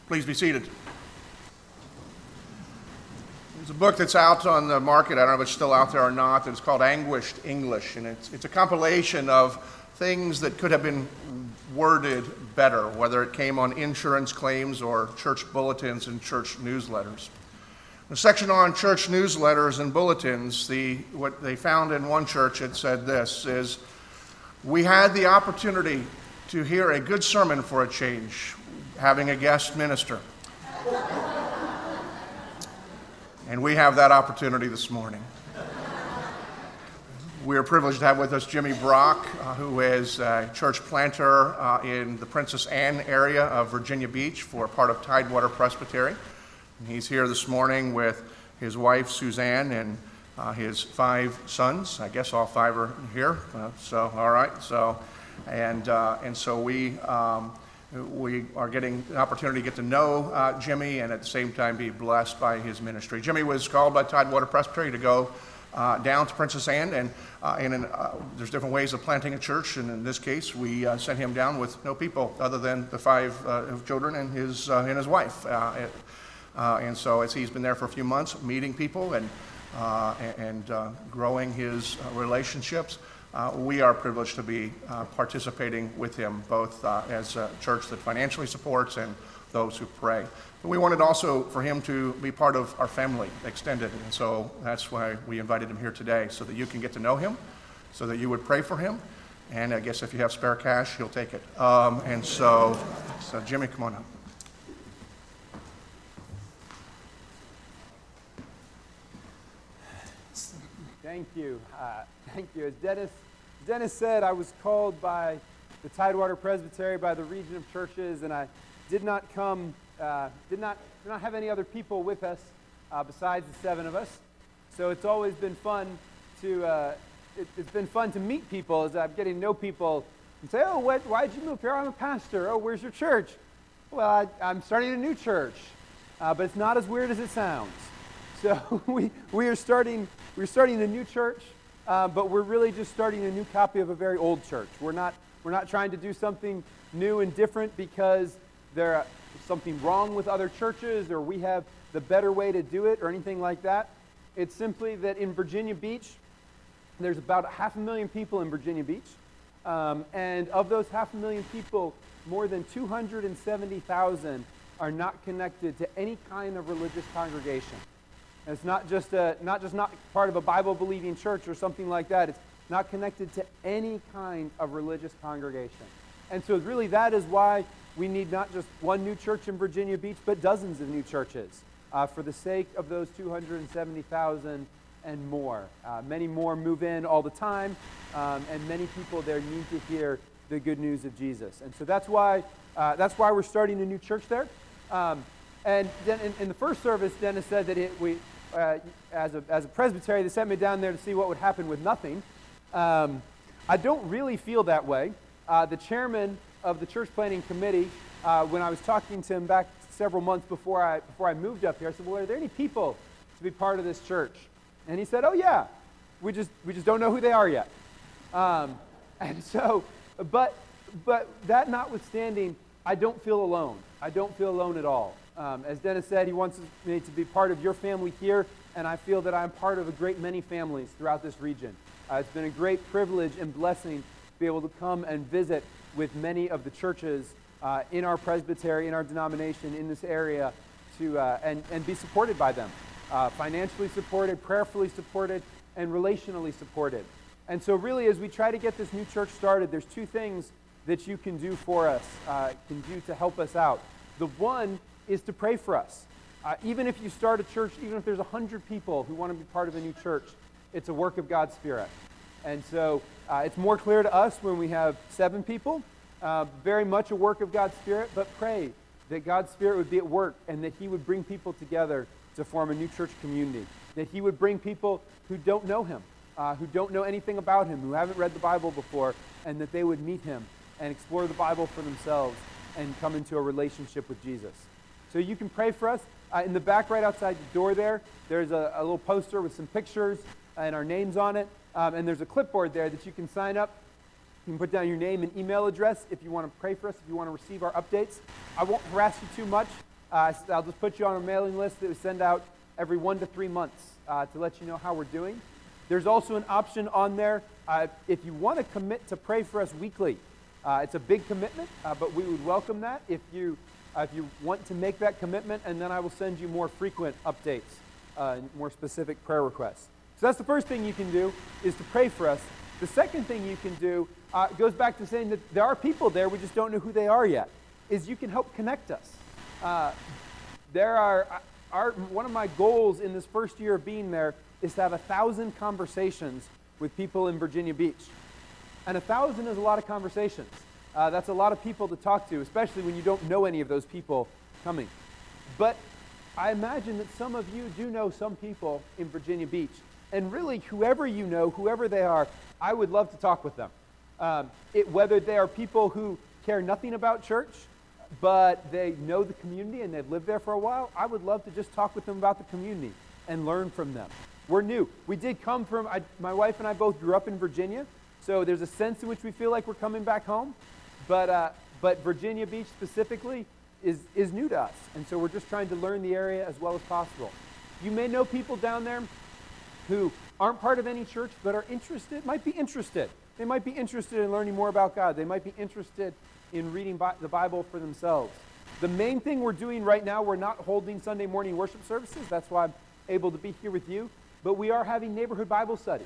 Please be seated. There's a book that's out on the market, I don't know if it's still out there or not, it's called Anguished English, and it's a compilation of things that could have been worded better, whether it came on insurance claims or church bulletins and church newsletters. The section on church newsletters and bulletins, what they found in one church, it said this, is, "We had the opportunity to hear a good sermon for a change, having a guest minister." And we have that opportunity this morning. We are privileged to have with us Jimmy Brock, who is a church planter in the Princess Anne area of Virginia Beach for part of Tidewater Presbytery. He's here this morning with his wife, Suzanne, and his 5 sons. I guess all 5 are here. All right. So we are getting the opportunity to get to know Jimmy and at the same time be blessed by his ministry. Jimmy was called by Tidewater Presbytery to go down to Princess Anne, and there's different ways of planting a church, and in this case, we sent him down with no people other than the 5 children and his wife. And so as he's been there for a few months, meeting people and growing his relationships, we are privileged to be participating with him, both as a church that financially supports and those who pray. But we wanted also for him to be part of our family, extended, and so that's why we invited him here today, so that you can get to know him, so that you would pray for him, and I guess if you have spare cash, he'll take it. So Jimmy, come on up. Thank you. As Dennis said, I was called by the Tidewater Presbytery, by the region of churches, and I did not have any other people with us besides the 7 of us. So it's always been fun to meet people as I'm getting to know people and say, "Oh, why'd you move here? I'm a pastor. Oh, where's your church?" "Well, I'm starting a new church," but it's not as weird as it sounds. So we're starting a new church, but we're really just starting a new copy of a very old church. We're not trying to do something new and different because there's something wrong with other churches or we have the better way to do it or anything like that. It's simply that in Virginia Beach, there's about 500,000 people in Virginia Beach, and of those 500,000 people, more than 270,000 are not connected to any kind of religious congregation. And it's not just part of a Bible-believing church or something like that. It's not connected to any kind of religious congregation. And so really that is why we need not just one new church in Virginia Beach, but dozens of new churches for the sake of those 270,000 and more. Many more move in all the time, and many people there need to hear the good news of Jesus. And so that's why we're starting a new church there. And then in the first service, Dennis said that as a presbytery, they sent me down there to see what would happen with nothing. I don't really feel that way. The chairman of the church planning committee, when I was talking to him back several months before I moved up here, I said, "Well, are there any people to be part of this church?" And he said, "Oh yeah, we just don't know who they are yet." And so, but that notwithstanding, I don't feel alone. I don't feel alone at all. As Dennis said, he wants me to be part of your family here, and I feel that I'm part of a great many families throughout this region. It's been a great privilege and blessing to be able to come and visit with many of the churches in our presbytery, in our denomination, in this area, and be supported by them. Financially supported, prayerfully supported, and relationally supported. And so really, as we try to get this new church started, there's 2 things that you can do for us, can do to help us out. The one is to pray for us. Even if you start a church, even if there's 100 people who want to be part of a new church, it's a work of God's Spirit. And so it's more clear to us when we have 7 people, very much a work of God's Spirit, but pray that God's Spirit would be at work and that He would bring people together to form a new church community, that He would bring people who don't know Him, who don't know anything about Him, who haven't read the Bible before, and that they would meet Him and explore the Bible for themselves and come into a relationship with Jesus. So you can pray for us. In the back right outside the door there's a little poster with some pictures and our names on it. And there's a clipboard there that you can sign up. You can put down your name and email address if you want to pray for us, if you want to receive our updates. I won't harass you too much I'll just put you on a mailing list that we send out every 1 to 3 months to let you know how we're doing. There's also an option on there if you want to commit to pray for us weekly. It's a big commitment, but we would welcome that if you want to make that commitment, and then I will send you more frequent updates, more specific prayer requests. So that's the first thing you can do, is to pray for us. The second thing you can do goes back to saying that there are people there, we just don't know who they are yet, is you can help connect us. One of my goals in this first year of being there is to have 1,000 conversations with people in Virginia Beach. And 1,000 is a lot of conversations. That's a lot of people to talk to, especially when you don't know any of those people coming. But I imagine that some of you do know some people in Virginia Beach. And really, whoever you know, whoever they are, I would love to talk with them. Whether they are people who care nothing about church, but they know the community and they've lived there for a while, I would love to just talk with them about the community and learn from them. We're new. We did come from, my wife and I both grew up in Virginia, so there's a sense in which we feel like we're coming back home. But Virginia Beach specifically is new to us, and so we're just trying to learn the area as well as possible. You may know people down there who aren't part of any church but are interested, might be interested. They might be interested in learning more about God. They might be interested in reading the Bible for themselves. The main thing we're doing right now, we're not holding Sunday morning worship services. That's why I'm able to be here with you. But we are having neighborhood Bible studies.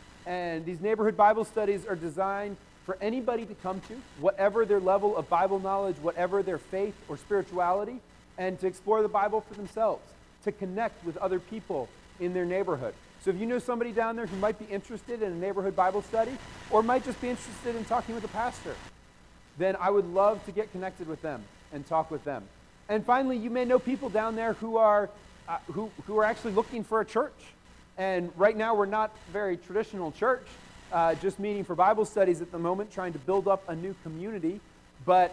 And these neighborhood Bible studies are designed for anybody to come to, whatever their level of Bible knowledge, whatever their faith or spirituality, and to explore the Bible for themselves, to connect with other people in their neighborhood. So if you know somebody down there who might be interested in a neighborhood Bible study, or might just be interested in talking with a pastor, then I would love to get connected with them and talk with them. And finally, you may know people down there who are actually looking for a church. And right now, we're not a very traditional church, just meeting for Bible studies at the moment, trying to build up a new community. But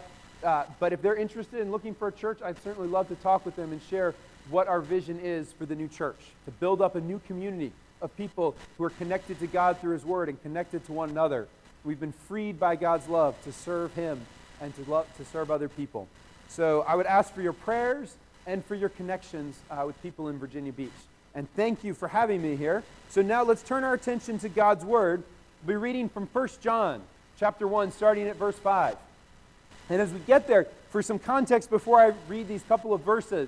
if they're interested in looking for a church, I'd certainly love to talk with them and share what our vision is for the new church, to build up a new community of people who are connected to God through His Word and connected to one another. We've been freed by God's love to serve Him and to serve other people. So I would ask for your prayers and for your connections with people in Virginia Beach. And thank you for having me here. So now let's turn our attention to God's Word. We'll be reading from 1 John chapter 1, starting at verse 5. And as we get there, for some context before I read these couple of verses,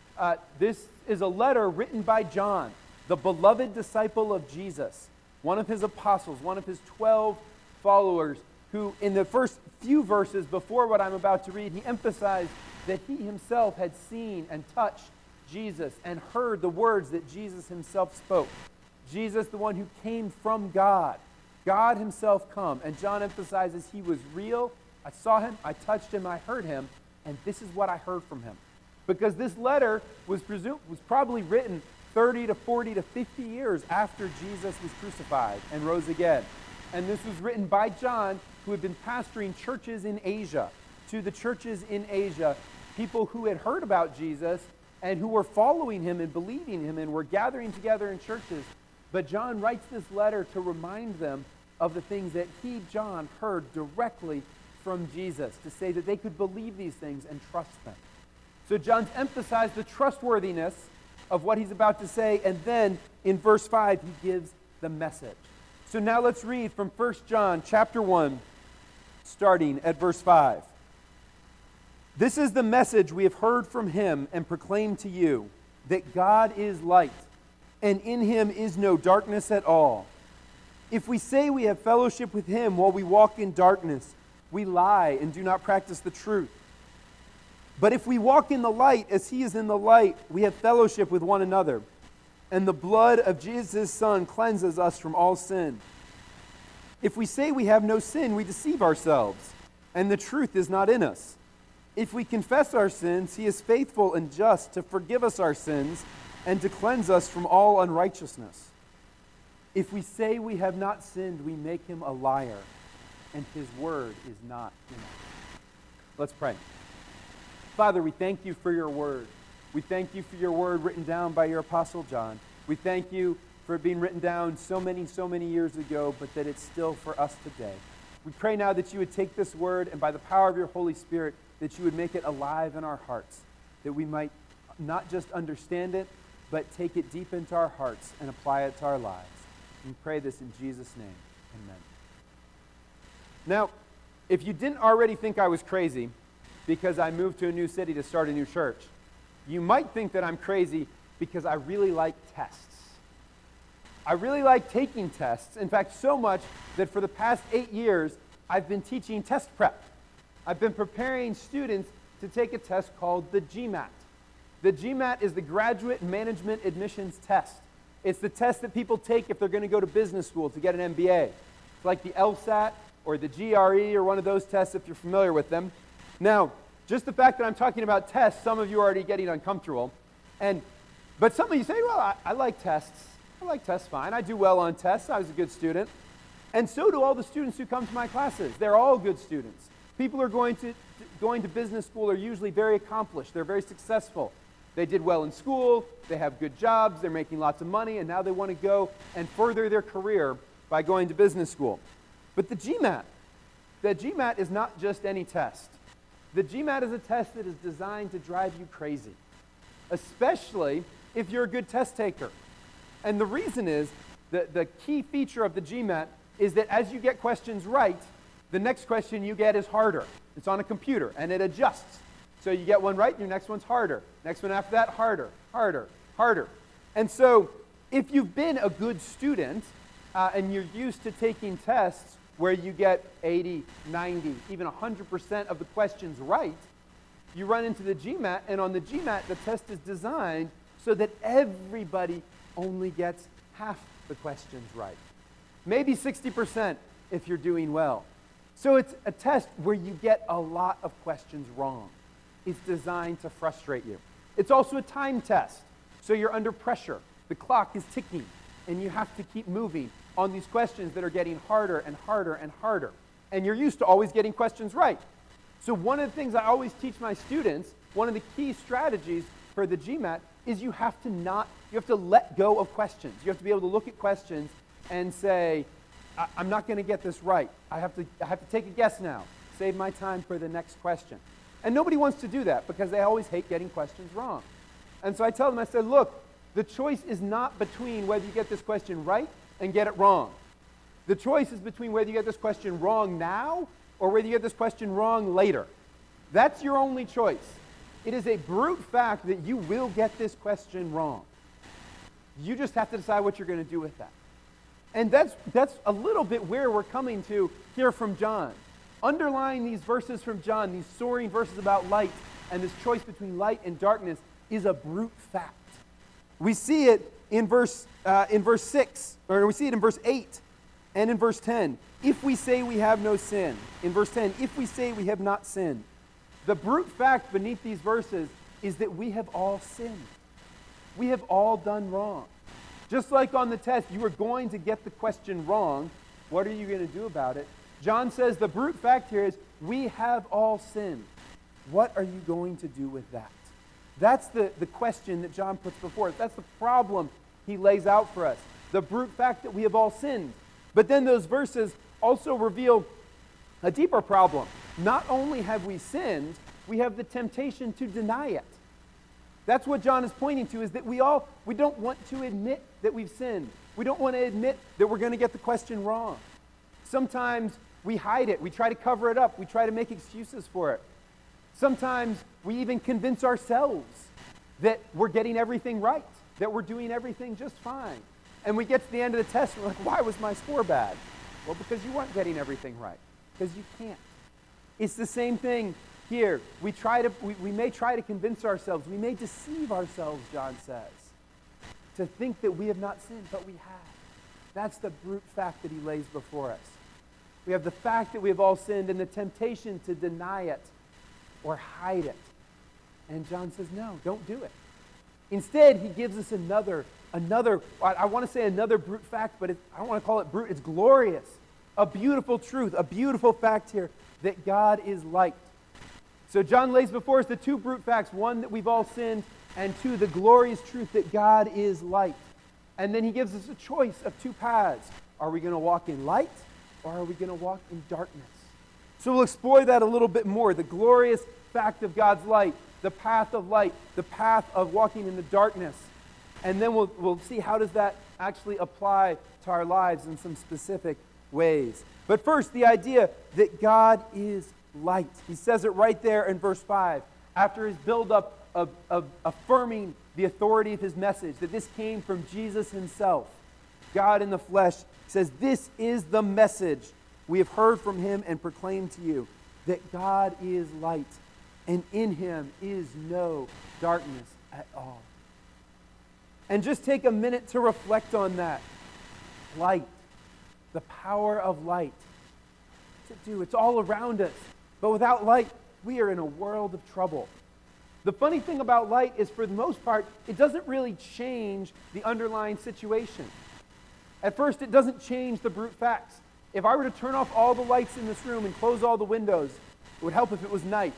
this is a letter written by John, the beloved disciple of Jesus, one of his apostles, one of his 12 followers, who in the first few verses before what I'm about to read, he emphasized that he himself had seen and touched Jesus and heard the words that Jesus himself spoke. Jesus, the one who came from God. God himself come. And John emphasizes he was real. I saw him, I touched him, I heard him, and this is what I heard from him. Because this letter was probably written 30 to 40 to 50 years after Jesus was crucified and rose again. And this was written by John, who had been pastoring churches in Asia. To the churches in Asia, people who had heard about Jesus and who were following him and believing him and were gathering together in churches. But John writes this letter to remind them of the things that he, John, heard directly from Jesus, to say that they could believe these things and trust them. So John's emphasized the trustworthiness of what he's about to say, and then in verse 5, he gives the message. So now let's read from 1 John chapter 1, starting at verse 5. This is the message we have heard from him and proclaimed to you, that God is light, and in him is no darkness at all. If we say we have fellowship with him while we walk in darkness, we lie and do not practice the truth. But if we walk in the light as he is in the light, we have fellowship with one another, and the blood of Jesus, his Son, cleanses us from all sin. If we say we have no sin, we deceive ourselves, and the truth is not in us. If we confess our sins, he is faithful and just to forgive us our sins and to cleanse us from all unrighteousness. If we say we have not sinned, we make him a liar, and his word is not in us. Let's pray. Father, we thank you for your word. We thank you for your word written down by your apostle John. We thank you for it being written down so many years ago, but that it's still for us today. We pray now that you would take this word and by the power of your Holy Spirit, that you would make it alive in our hearts. that we might not just understand it, but take it deep into our hearts and apply it to our lives. We pray this in Jesus' name. Amen. Now, if you didn't already think I was crazy because I moved to a new city to start a new church, you might think that I'm crazy because I really like tests. I really like taking tests. In fact, so much that for the past 8 years, I've been teaching test prep. I've been preparing students to take a test called the GMAT. The GMAT is the Graduate Management Admissions Test. It's the test that people take if they're going to go to business school to get an MBA. It's like the LSAT or the GRE or one of those tests if you're familiar with them. Now, just the fact that I'm talking about tests, some of you are already getting uncomfortable. But some of you say, well, I like tests. I like tests fine. I do well on tests. I was a good student. And so do all the students who come to my classes. They're all good students. People who are going to business school are usually very accomplished. They're very successful. They did well in school, they have good jobs, they're making lots of money, and now they want to go and further their career by going to business school. But the GMAT is not just any test. The GMAT is a test that is designed to drive you crazy, especially if you're a good test taker. And the reason is that the key feature of the GMAT is that as you get questions right, the next question you get is harder. It's on a computer, and it adjusts. So you get one right, your next one's harder. Next one after that, harder, harder, harder. And so if you've been a good student and you're used to taking tests where you get 80, 90, even 100% of the questions right, you run into the GMAT, and on the GMAT, the test is designed so that everybody only gets half the questions right. Maybe 60% if you're doing well. So it's a test where you get a lot of questions wrong. It's designed to frustrate you. It's also a time test. So you're under pressure. The clock is ticking, and you have to keep moving on these questions that are getting harder and harder and harder. And you're used to always getting questions right. So one of the things I always teach my students, one of the key strategies for the GMAT is you have to let go of questions. You have to be able to look at questions and say, I'm not going to get this right. I have to take a guess now. Save my time for the next question. And nobody wants to do that because they always hate getting questions wrong. And so I tell them, I said, look, the choice is not between whether you get this question right and get it wrong. The choice is between whether you get this question wrong now or whether you get this question wrong later. That's your only choice. It is a brute fact that you will get this question wrong. You just have to decide what you're going to do with that. And that's a little bit where we're coming to here from John. Underlying these verses from John, these soaring verses about light and this choice between light and darkness is a brute fact. We see it in verse 6, or we see it in verse 8 and in verse 10. If we say we have no sin. In verse 10, if we say we have not sinned. The brute fact beneath these verses is that we have all sinned. We have all done wrong. Just like on the test, you are going to get the question wrong. What are you going to do about it? John says the brute fact here is we have all sinned. What are you going to do with that? That's the question that John puts before us. That's the problem he lays out for us. The brute fact that we have all sinned. But then those verses also reveal a deeper problem. Not only have we sinned, we have the temptation to deny it. That's what John is pointing to, is that we don't want to admit that we've sinned. We don't want to admit that we're going to get the question wrong. Sometimes we hide it. We try to cover it up. We try to make excuses for it. Sometimes we even convince ourselves that we're getting everything right, that we're doing everything just fine. And we get to the end of the test and we're like, why was my score bad? Well, because you weren't getting everything right, because you can't. It's the same thing here. We may try to convince ourselves, we may deceive ourselves, John says, to think that we have not sinned, but we have. That's the brute fact that he lays before us. We have the fact that we have all sinned and the temptation to deny it or hide it. And John says, no, don't do it. Instead, he gives us another, I want to say another brute fact, but I don't want to call it brute, it's glorious. A beautiful truth, a beautiful fact here, that God is light. So John lays before us the two brute facts, one, that we've all sinned, and two, the glorious truth that God is light. And then he gives us a choice of two paths. Are we going to walk in light, or are we going to walk in darkness? So we'll explore that a little bit more, the glorious fact of God's light the path of light, the path of walking in the darkness. And then we'll see how does that actually apply to our lives in some specific ways. But first, the idea that God is light. He says it right there in verse 5. After his buildup of affirming the authority of his message, that this came from Jesus himself, God in the flesh, says, this is the message we have heard from him and proclaimed to you, that God is light, and in him is no darkness at all. And just take a minute to reflect on that. Light, the power of light. What's it do? It's all around us. But without light, we are in a world of trouble. The funny thing about light is, for the most part, it doesn't really change the underlying situation. At first, it doesn't change the brute facts. If I were to turn off all the lights in this room and close all the windows, it would help if it was night.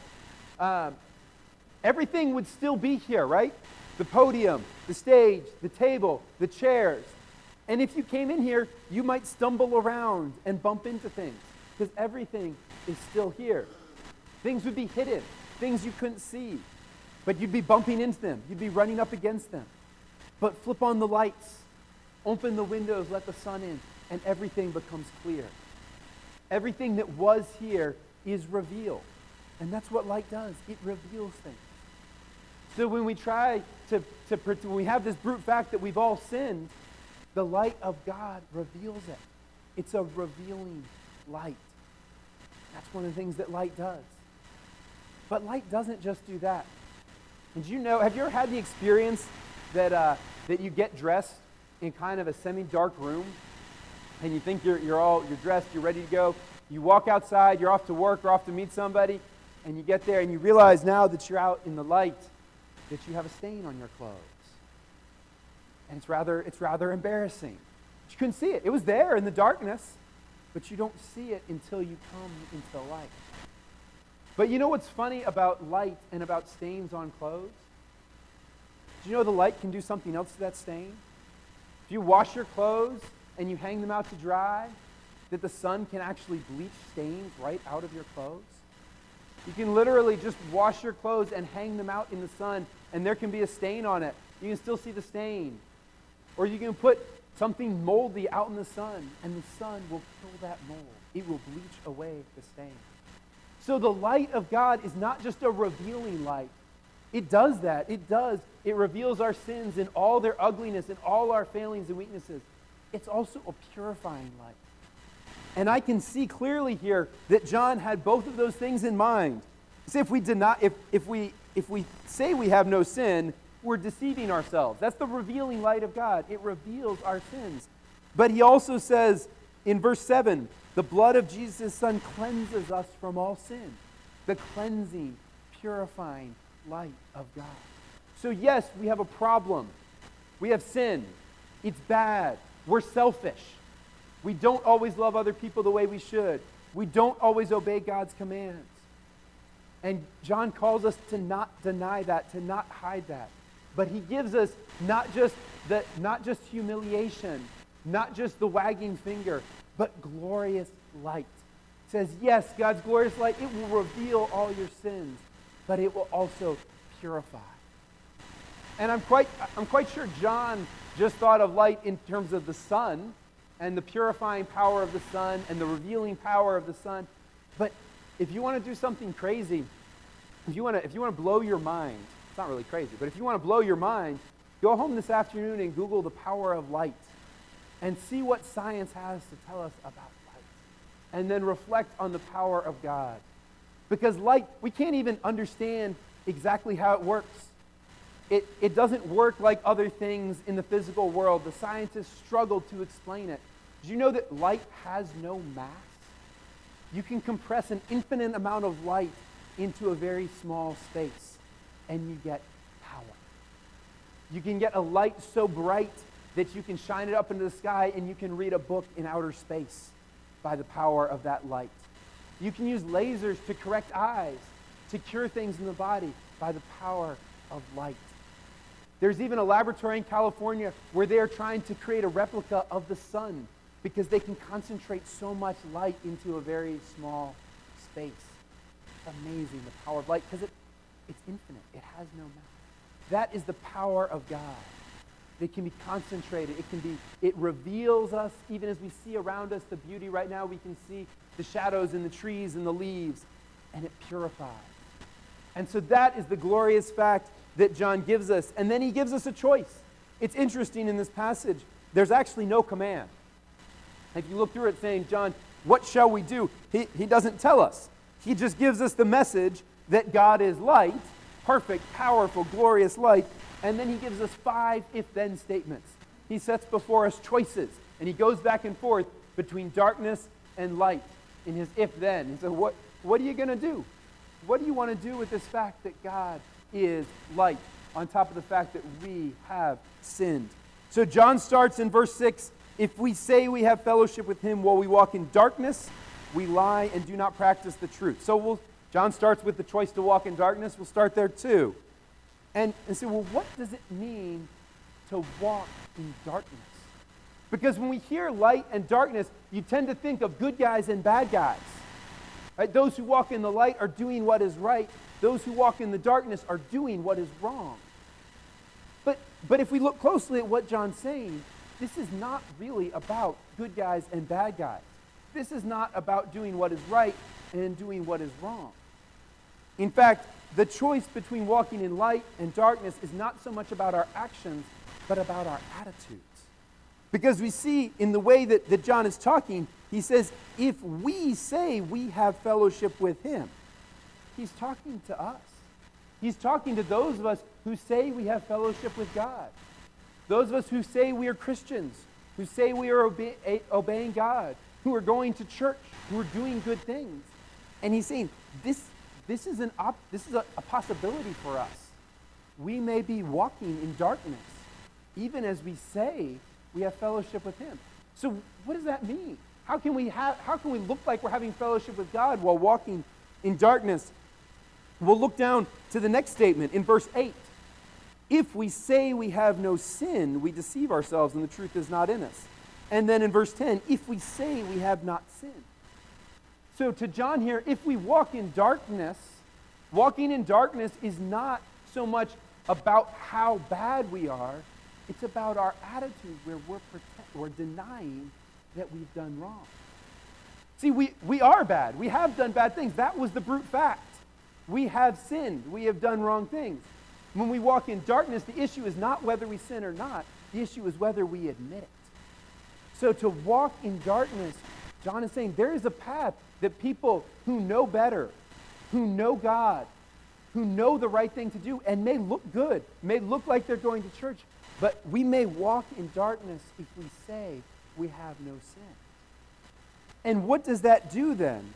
Everything would still be here, right? The podium, the stage, the table, the chairs. And if you came in here, you might stumble around and bump into things, because everything is still here. Things would be hidden, things you couldn't see, but you'd be bumping into them. You'd be running up against them. But flip on the lights, open the windows, let the sun in, and everything becomes clear. Everything that was here is revealed. And that's what light does. It reveals things. So when we try when we have this brute fact that we've all sinned, the light of God reveals it. It's a revealing light. That's one of the things that light does. But light doesn't just do that. And have you ever had the experience that you get dressed in kind of a semi-dark room, and you think you're dressed, you're ready to go, you walk outside, you're off to work or off to meet somebody, and you get there and you realize now that you're out in the light that you have a stain on your clothes. And it's rather embarrassing. But you couldn't see it. It was there in the darkness, but you don't see it until you come into the light. But you know what's funny about light and about stains on clothes? Do you know the light can do something else to that stain? If you wash your clothes and you hang them out to dry, that the sun can actually bleach stains right out of your clothes. You can literally just wash your clothes and hang them out in the sun, and there can be a stain on it. You can still see the stain. Or you can put something moldy out in the sun, and the sun will kill that mold. It will bleach away the stain. So the light of God is not just a revealing light. It does that. It reveals our sins in all their ugliness and all our failings and weaknesses. It's also a purifying light. And I can see clearly here that John had both of those things in mind. See, if we say we have no sin, we're deceiving ourselves. That's the revealing light of God. It reveals our sins. But he also says in verse 7, the blood of Jesus' Son cleanses us from all sin. The cleansing, purifying light of God. So yes, we have a problem. We have sin. It's bad. We're selfish. We don't always love other people the way we should. We don't always obey God's commands. And John calls us to not deny that, to not hide that. But he gives us not just humiliation, not just the wagging finger, but glorious light. It says, yes, God's glorious light, it will reveal all your sins, but it will also purify. And I'm quite sure John just thought of light in terms of the sun and the purifying power of the sun and the revealing power of the sun. But if you want to do something crazy, if you want to blow your mind, it's not really crazy, but if you want to blow your mind, go home this afternoon and Google the power of light and see what science has to tell us about light. And then reflect on the power of God. Because light, we can't even understand exactly how it works. It doesn't work like other things in the physical world. The scientists struggle to explain it. Did you know that light has no mass? You can compress an infinite amount of light into a very small space, and you get power. You can get a light so bright that you can shine it up into the sky, and you can read a book in outer space by the power of that light. You can use lasers to correct eyes, to cure things in the body by the power of light. There's even a laboratory in California where they're trying to create a replica of the sun because they can concentrate so much light into a very small space. It's amazing, the power of light, because It's infinite. It has no mouth. That is the power of God. It can be concentrated. It reveals us, even as we see around us the beauty right now, we can see the shadows in the trees and the leaves, and it purifies. And so that is the glorious fact that John gives us. And then he gives us a choice. It's interesting in this passage, there's actually no command. If you look through it saying, John, what shall we do? He doesn't tell us. He just gives us the message that God is light, perfect, powerful, glorious light, and then he gives us 5 if-then statements. He sets before us choices, and he goes back and forth between darkness and light in his if-then. He said, what are you going to do? What do you want to do with this fact that God is light, on top of the fact that we have sinned? So John starts in verse 6, if we say we have fellowship with him while we walk in darkness, we lie and do not practice the truth. So John starts with the choice to walk in darkness. We'll start there too. And say, well, what does it mean to walk in darkness? Because when we hear light and darkness, you tend to think of good guys and bad guys. Right? Those who walk in the light are doing what is right. Those who walk in the darkness are doing what is wrong. But if we look closely at what John's saying, this is not really about good guys and bad guys. This is not about doing what is right and doing what is wrong. In fact, the choice between walking in light and darkness is not so much about our actions, but about our attitudes. Because we see in the way that John is talking, he says, if we say we have fellowship with him, he's talking to us. He's talking to those of us who say we have fellowship with God. Those of us who say we are Christians, who say we are obeying God, who are going to church, who are doing good things. And he's saying, this is a possibility for us. We may be walking in darkness, even as we say we have fellowship with him. So what does that mean? How can we look like we're having fellowship with God while walking in darkness? We'll look down to the next statement in verse 8. If we say we have no sin, we deceive ourselves and the truth is not in us. And then in verse 10, if we say we have not sinned. So to John here, if we walk in darkness, walking in darkness is not so much about how bad we are, it's about our attitude where we're denying that we've done wrong. See, we are bad. We have done bad things. That was the brute fact. We have sinned. We have done wrong things. When we walk in darkness, the issue is not whether we sin or not. The issue is whether we admit it. So to walk in darkness, John is saying there is a path that people who know better, who know God, who know the right thing to do, and may look good, may look like they're going to church, but we may walk in darkness if we say we have no sin. And what does that do then?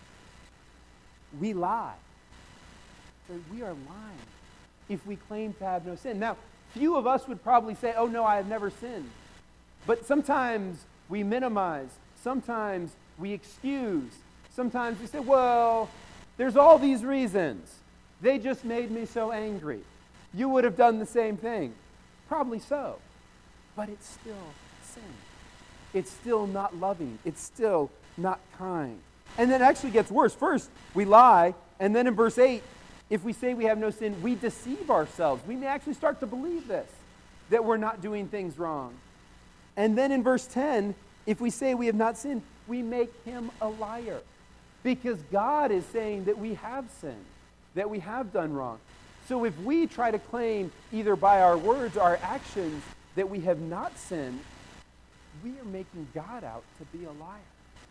We lie. So we are lying if we claim to have no sin. Now, few of us would probably say, oh no, I have never sinned. But sometimes we minimize. Sometimes we excuse. Sometimes we say, well, there's all these reasons. They just made me so angry. You would have done the same thing. Probably so. But it's still sin. It's still not loving. It's still not kind. And then it actually gets worse. First, we lie. And then in verse 8, if we say we have no sin, we deceive ourselves. We may actually start to believe this, that we're not doing things wrong. And then in verse 10, if we say we have not sinned, we make him a liar. Because God is saying that we have sinned, that we have done wrong. So if we try to claim either by our words or our actions that we have not sinned, we are making God out to be a liar.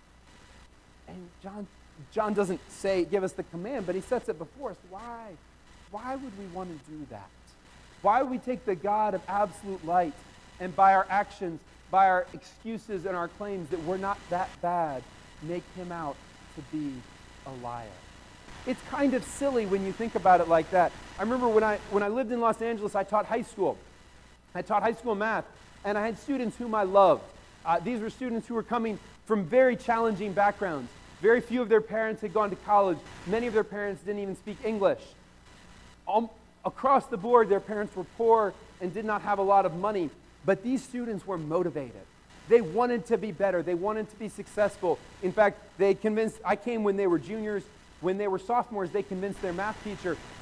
And John doesn't give us the command, but he sets it before us. Why? Why would we want to do that? Why would we take the God of absolute light and by our actions, by our excuses and our claims that we're not that bad, make him out to be a liar? It's kind of silly when you think about it like that. I remember when I lived in Los Angeles, I taught high school. I taught high school math, and I had students whom I loved. These were students who were coming from very challenging backgrounds. Very few of their parents had gone to college. Many of their parents didn't even speak English. Across the board, their parents were poor and did not have a lot of money. But these students were motivated. They wanted to be better. They wanted to be successful. In fact, I came when they were juniors. When they were sophomores, they convinced their math teacher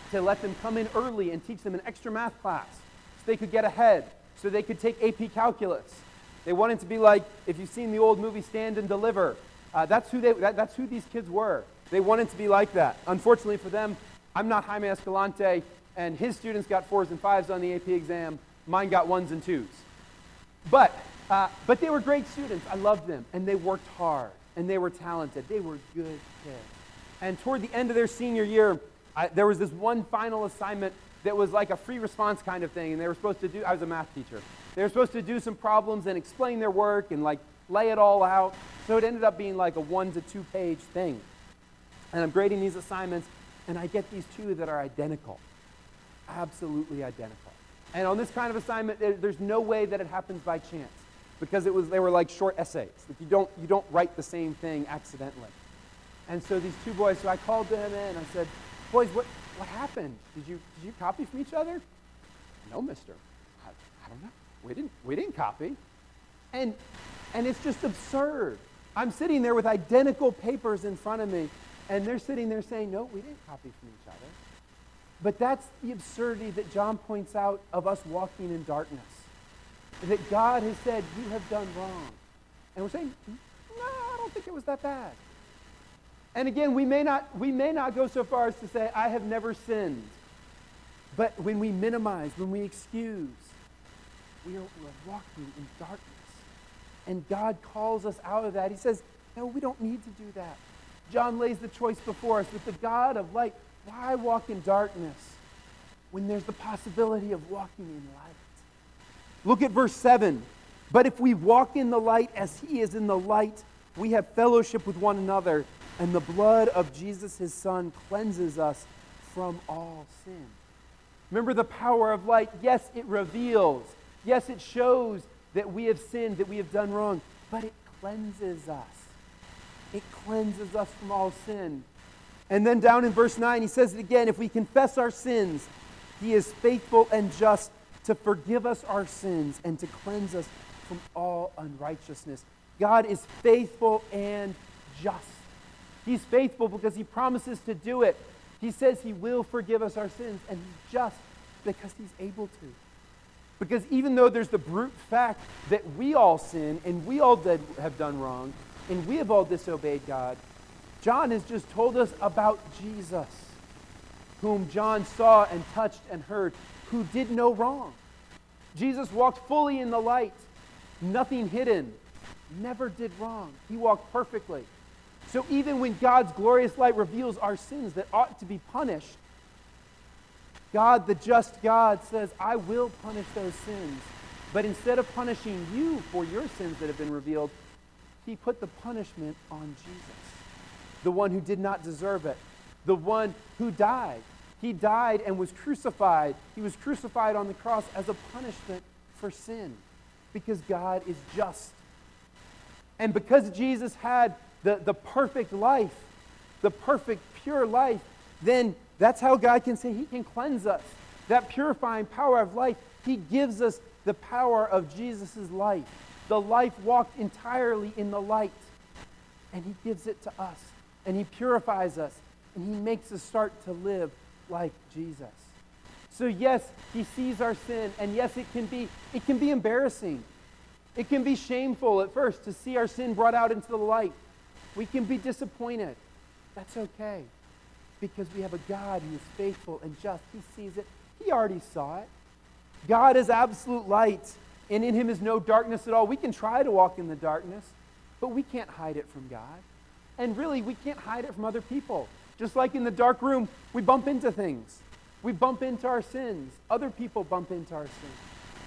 to let them come in early and teach them an extra math class so they could get ahead, so they could take AP Calculus. They wanted to be like, if you've seen the old movie Stand and Deliver, that's who these kids were. They wanted to be like that. Unfortunately for them, I'm not Jaime Escalante, and his students got 4s and 5s on the AP exam. Mine got 1s and 2s. But they were great students. I loved them, and they worked hard, and they were talented. They were good kids. And toward the end of their senior year, there was this one final assignment that was like a free response kind of thing, and they were supposed to do, I was a math teacher. They were supposed to do some problems and explain their work and like lay it all out. So it ended up being like a 1 to 2 page thing. And I'm grading these assignments, and I get these two that are identical. Absolutely identical. And on this kind of assignment, there's no way that it happens by chance, because they were like short essays. Like you don't write the same thing accidentally. And so these two boys, so I called them in. I said, "Boys, what happened? Did you copy from each other?" "No, mister. I don't know. We didn't copy." And it's just absurd. I'm sitting there with identical papers in front of me, and they're sitting there saying, "No, we didn't copy from each other." But that's the absurdity that John points out of us walking in darkness. That God has said, "You have done wrong." And we're saying, "No, I don't think it was that bad." And again, we may not go so far as to say, "I have never sinned." But when we minimize, when we excuse, we're walking in darkness. And God calls us out of that. He says, "No, we don't need to do that." John lays the choice before us with the God of light. Why walk in darkness when there's the possibility of walking in light? Look at verse 7. "But if we walk in the light as he is in the light, we have fellowship with one another, and the blood of Jesus, his Son, cleanses us from all sin." Remember the power of light. Yes, it reveals. Yes, it shows that we have sinned, that we have done wrong, but it cleanses us. It cleanses us from all sin. And then down in verse 9, he says it again, "If we confess our sins, he is faithful and just to forgive us our sins and to cleanse us from all unrighteousness." God is faithful and just. He's faithful because he promises to do it. He says he will forgive us our sins, and he's just because he's able to. Because even though there's the brute fact that we all sin and we all have done wrong and we have all disobeyed God, John has just told us about Jesus, whom John saw and touched and heard, who did no wrong. Jesus walked fully in the light, nothing hidden, never did wrong. He walked perfectly. So even when God's glorious light reveals our sins that ought to be punished, God, the just God, says, "I will punish those sins." But instead of punishing you for your sins that have been revealed, he put the punishment on Jesus, the one who did not deserve it, the one who died. He died and was crucified. He was crucified on the cross as a punishment for sin, because God is just. And because Jesus had the perfect life, the perfect pure life, then that's how God can say he can cleanse us. That purifying power of life, he gives us the power of Jesus' life. The life walked entirely in the light. And he gives it to us. And he purifies us. And he makes us start to live like Jesus. So yes, he sees our sin. And yes, it can be embarrassing. It can be shameful at first to see our sin brought out into the light. We can be disappointed. That's okay. Because we have a God who is faithful and just. He sees it. He already saw it. God is absolute light, and in him is no darkness at all. We can try to walk in the darkness, but we can't hide it from God. And really, we can't hide it from other people. Just like in the dark room, we bump into things. We bump into our sins. Other people bump into our sins.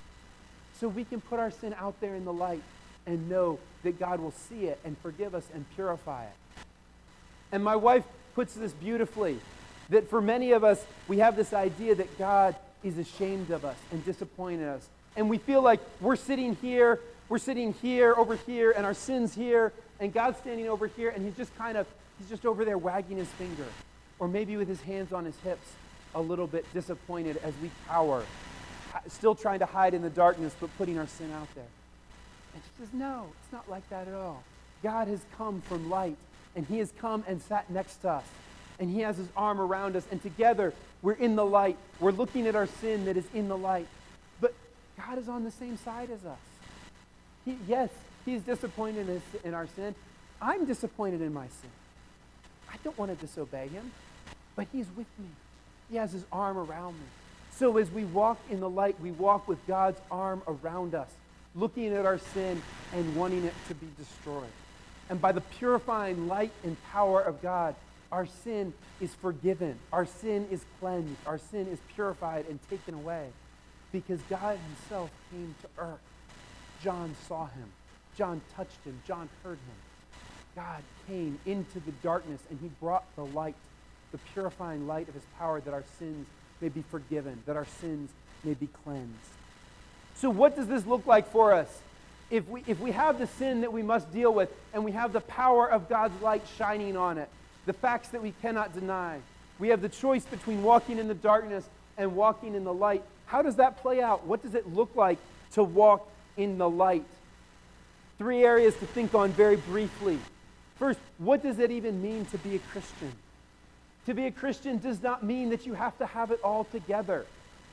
So we can put our sin out there in the light and know that God will see it and forgive us and purify it. And my wife puts this beautifully, that for many of us, we have this idea that God is ashamed of us and disappointed us. And we feel like we're sitting here, over here, and our sin's here, and God's standing over here, and he's just over there wagging his finger. Or maybe with his hands on his hips, a little bit disappointed as we cower, still trying to hide in the darkness, but putting our sin out there. And she says, no, it's not like that at all. God has come from light, and he has come and sat next to us. and he has his arm around us, and together we're in the light. We're looking at our sin that is in the light. But God is on the same side as us. Yes, he's disappointed in our sin. I'm disappointed in my sin. I don't want to disobey him, but he's with me. He has his arm around me. So as we walk in the light, we walk with God's arm around us, looking at our sin and wanting it to be destroyed. And by the purifying light and power of God, our sin is forgiven. Our sin is cleansed. Our sin is purified and taken away because God himself came to earth. John saw him. John touched him. John heard him. God came into the darkness and he brought the light, the purifying light of his power, that our sins may be forgiven, that our sins may be cleansed. So what does this look like for us? If we have the sin that we must deal with and we have the power of God's light shining on it, the facts that we cannot deny, we have the choice between walking in the darkness and walking in the light. How does that play out? What does it look like to walk in the light? 3 areas to think on very briefly. First, what does it even mean to be a Christian? To be a Christian does not mean that you have to have it all together.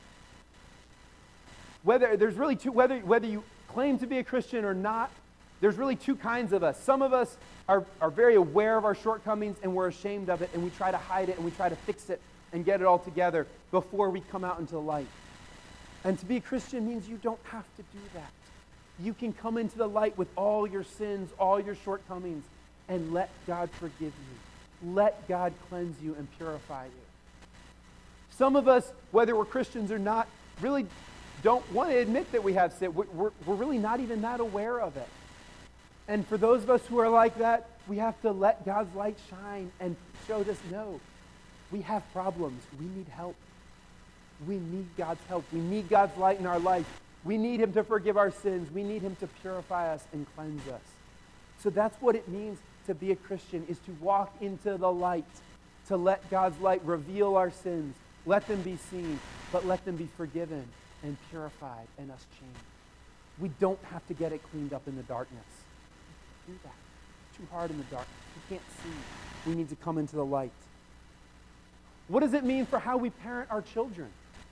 Whether you claim to be a Christian or not, there's really 2 kinds of us. Some of us are very aware of our shortcomings and we're ashamed of it and we try to hide it and we try to fix it and get it all together before we come out into the light. And to be a Christian means you don't have to do that. You can come into the light with all your sins, all your shortcomings, and let God forgive you. Let God cleanse you and purify you. Some of us, whether we're Christians or not, really don't want to admit that we have sin. We're really not even that aware of it. And for those of us who are like that, we have to let God's light shine and show us, no, we have problems. We need help. We need God's help. We need God's light in our life. We need him to forgive our sins. We need him to purify us and cleanse us. So that's what it means to be a Christian, is to walk into the light, to let God's light reveal our sins. Let them be seen, but let them be forgiven and purified and us changed. We don't have to get it cleaned up in the darkness. Do that. It's too hard in the darkness. We can't see. We need to come into the light. What does it mean for how we parent our children?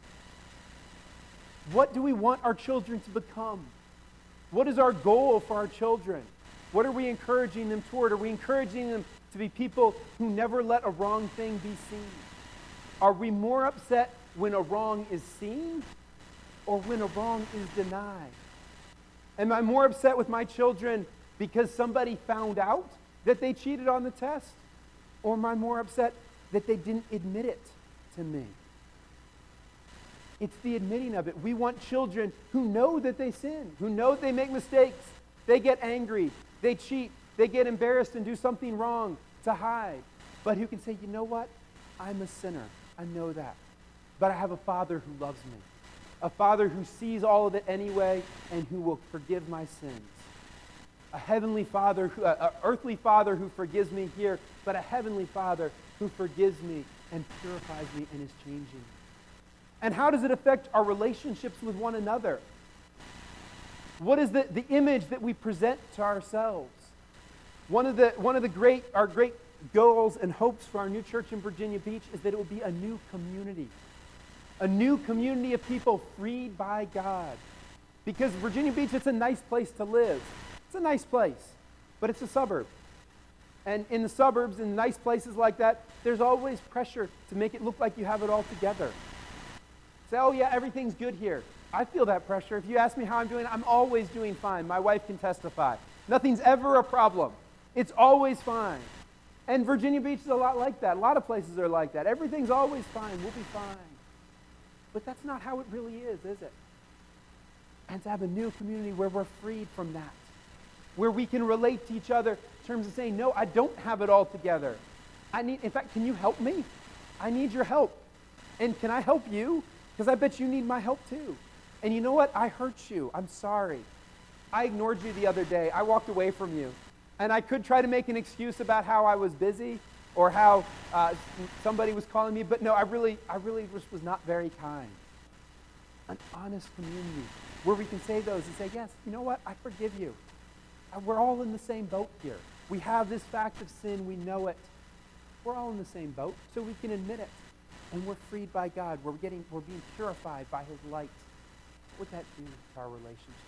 What do we want our children to become? What is our goal for our children? What are we encouraging them toward? Are we encouraging them to be people who never let a wrong thing be seen? Are we more upset when a wrong is seen or when a wrong is denied? Am I more upset with my children because somebody found out that they cheated on the test? Or am I more upset that they didn't admit it to me? It's the admitting of it. We want children who know that they sin, who know they make mistakes, they get angry, they cheat, they get embarrassed and do something wrong to hide, but who can say, you know what? I'm a sinner. I know that. But I have a Father who loves me, a Father who sees all of it anyway and who will forgive my sins. A heavenly Father, an earthly Father who forgives me here, but a heavenly Father who forgives me and purifies me and is changing me. And how does it affect our relationships with one another? What is the image that we present to ourselves? One of our great goals and hopes for our new church in Virginia Beach is that it will be a new community of people freed by God. Because Virginia Beach, it's a nice place to live. It's a nice place, but it's a suburb. And in the suburbs, in nice places like that, there's always pressure to make it look like you have it all together. Say, oh yeah, everything's good here. I feel that pressure. If you ask me how I'm doing, I'm always doing fine. My wife can testify. Nothing's ever a problem. It's always fine. And Virginia Beach is a lot like that. A lot of places are like that. Everything's always fine. We'll be fine. But that's not how it really is it? And to have a new community where we're freed from that, where we can relate to each other in terms of saying, no, I don't have it all together. In fact, can you help me? I need your help. And can I help you? Because I bet you need my help too. And you know what? I hurt you. I'm sorry. I ignored you the other day. I walked away from you. And I could try to make an excuse about how I was busy or how somebody was calling me, but no, I really was not very kind. An honest community where we can say those and say, yes, you know what? I forgive you. We're all in the same boat here. We have this fact of sin. We know it. We're all in the same boat, so we can admit it. And we're freed by God. We're being purified by his light. What would that do to our relationships?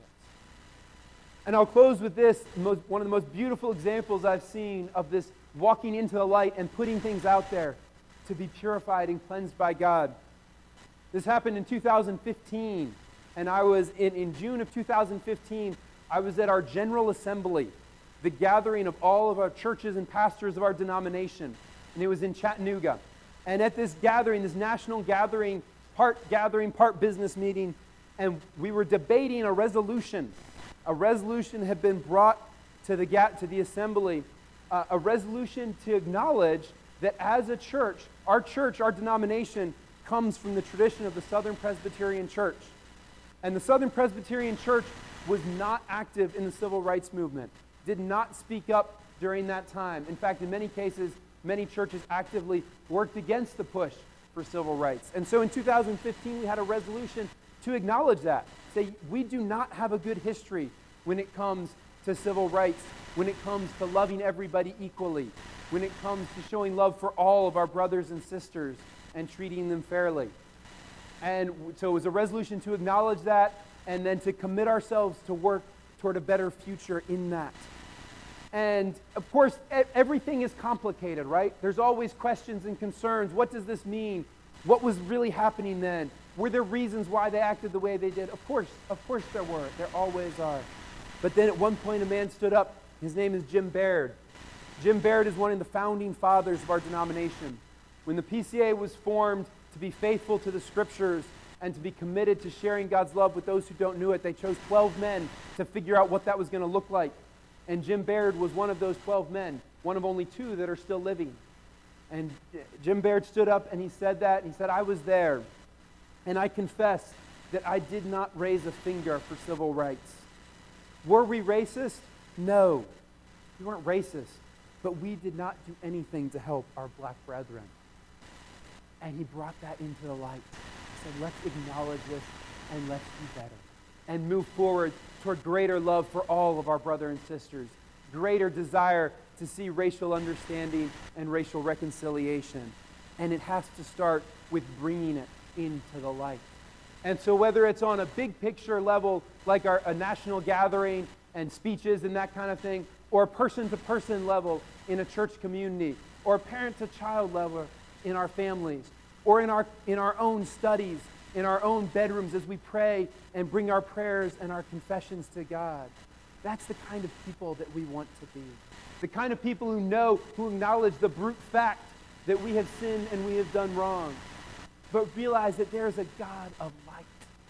And I'll close with this, one of the most beautiful examples I've seen of this walking into the light and putting things out there to be purified and cleansed by God. This happened in 2015, and I was in June of 2015, I was at our General Assembly, the gathering of all of our churches and pastors of our denomination, and it was in Chattanooga. And at this gathering, this national gathering, part business meeting, and we were debating a resolution. A resolution had been brought to the assembly, a resolution to acknowledge that as a church, our denomination, comes from the tradition of the Southern Presbyterian Church. And the Southern Presbyterian Church was not active in the civil rights movement, did not speak up during that time. In fact, in many cases, many churches actively worked against the push for civil rights. And so in 2015, we had a resolution to acknowledge that. Say, we do not have a good history when it comes to civil rights, when it comes to loving everybody equally, when it comes to showing love for all of our brothers and sisters and treating them fairly. And so it was a resolution to acknowledge that and then to commit ourselves to work toward a better future in that. And of course, everything is complicated, right? There's always questions and concerns. What does this mean? What was really happening then? Were there reasons why they acted the way they did? Of course there were. There always are. But then at one point a man stood up. His name is Jim Baird. Jim Baird is one of the founding fathers of our denomination. When the PCA was formed to be faithful to the Scriptures and to be committed to sharing God's love with those who don't know it, they chose 12 men to figure out what that was going to look like. And Jim Baird was one of those 12 men, one of only 2 that are still living. And Jim Baird stood up and he said that. He said, I was there, and I confess that I did not raise a finger for civil rights. Were we racist? No. We weren't racist, but we did not do anything to help our black brethren. And he brought that into the light. He said, let's acknowledge this and let's do better and move forward toward greater love for all of our brothers and sisters, greater desire to see racial understanding and racial reconciliation. And it has to start with bringing it into the light. And so whether it's on a big picture level, like a national gathering and speeches and that kind of thing, or a person-to-person level in a church community, or a parent-to-child level in our families, or in our own studies, in our own bedrooms as we pray and bring our prayers and our confessions to God. That's the kind of people that we want to be. The kind of people who acknowledge the brute fact that we have sinned and we have done wrong, but realize that there is a God of light.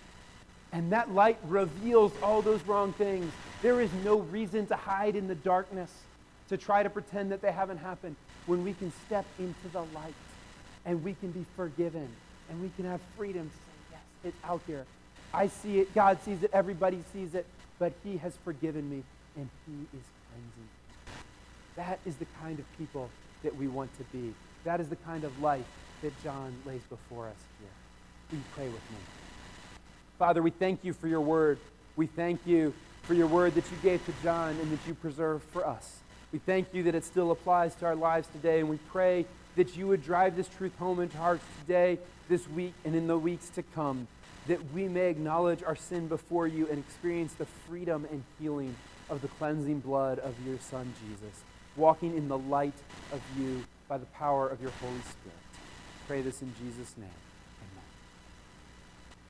And that light reveals all those wrong things. There is no reason to hide in the darkness, to try to pretend that they haven't happened, when we can step into the light and we can be forgiven and we can have freedom to say, yes, it's out here. I see it, God sees it, everybody sees it, but he has forgiven me and he is cleansing me. That is the kind of people that we want to be. That is the kind of life that John lays before us here. Will you pray with me? Father, we thank you for your word. We thank you for your word that you gave to John and that you preserved for us. We thank you that it still applies to our lives today, and we pray that you would drive this truth home into our hearts today, this week, and in the weeks to come, that we may acknowledge our sin before you and experience the freedom and healing of the cleansing blood of your Son, Jesus, walking in the light of you by the power of your Holy Spirit. Pray this in Jesus' name.